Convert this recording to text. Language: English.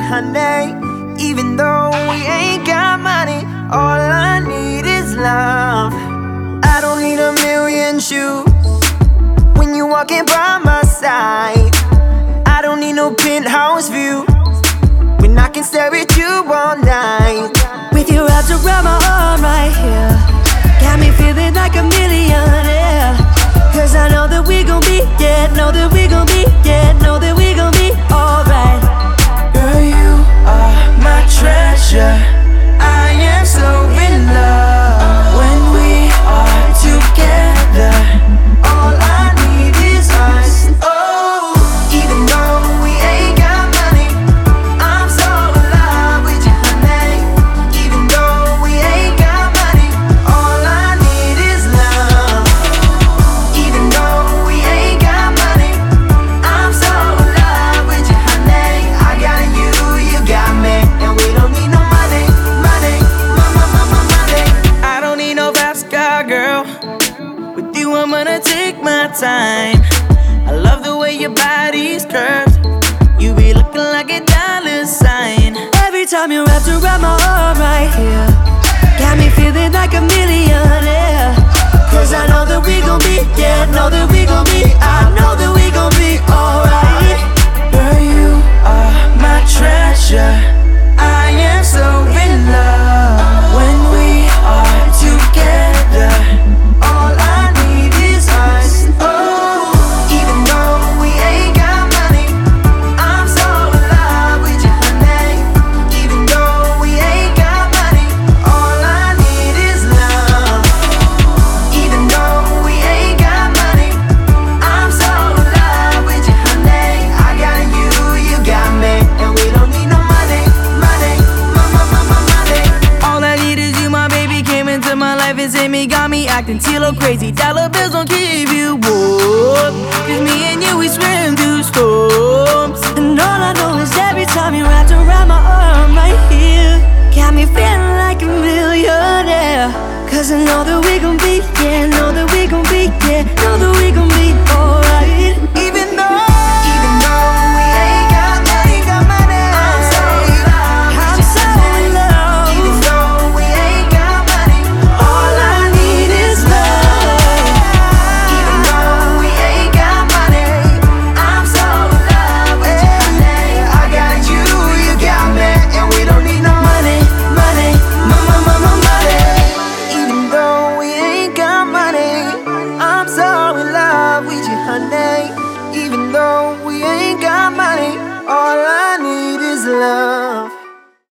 honey. Even though we ain't got money, all I need is love. I don't need a million shoes when you're walking by my side. I don't need no penthouse view when I can stare at you all night. With you wrapped around my arm right here, got me feeling like a millionaire. Cause I know that we gon' be, yeah, know that we gon' be, yeah, know that we gon' be alright. Girl, you are my treasure. I am so in love when we are together. All I need is us. Oh, even though we ain't got money, I'm so in love with you, honey. Even though we ain't got money, all I need is love. Even though we ain't got money, I'm so in love with you, honey. I got you, you got me, and we don't need no money, money, money. I don't need no fast car, girl. With you, I'm gonna take my time. I love the way your body's curved. You be looking like a dollar sign. Every time you're wrapped around my arm right here, got me feeling like a millionaire. Cause I know that we gon' be, yeah, know that we gon' be, I know that we gon' be alright. Girl, you are my treasure. I am so in love when we are together. All I need is us. Oh, even though we ain't got money, I'm so in love with you, honey. Even though we ain't got money, all I need is love. Even though we ain't got money, I'm so in love with you, honey. I got you, you got me, and we don't need no money, money, money. All I need is you, my baby came into my life and saved me, got me acting teal crazy. Dollar bills don't keep you warm, cause me and you, we swim through storms. And all I know is every time you're wrapped around my arm right here, got me feeling like a millionaire. Cause I know that we gon' be, yeah, know that we gon' be, yeah, know that we gon' be alright. Even though we ain't got money, I'm so in love with I'm you, so honey. in love. Even though we ain't got money, all I need is love. Even though we ain't got money, I'm so in love with you, honey. I got you, you got me, and we don't need no money, money, money. Even though we ain't got money, I'm so in love with you, honey. Even though we ain't got money,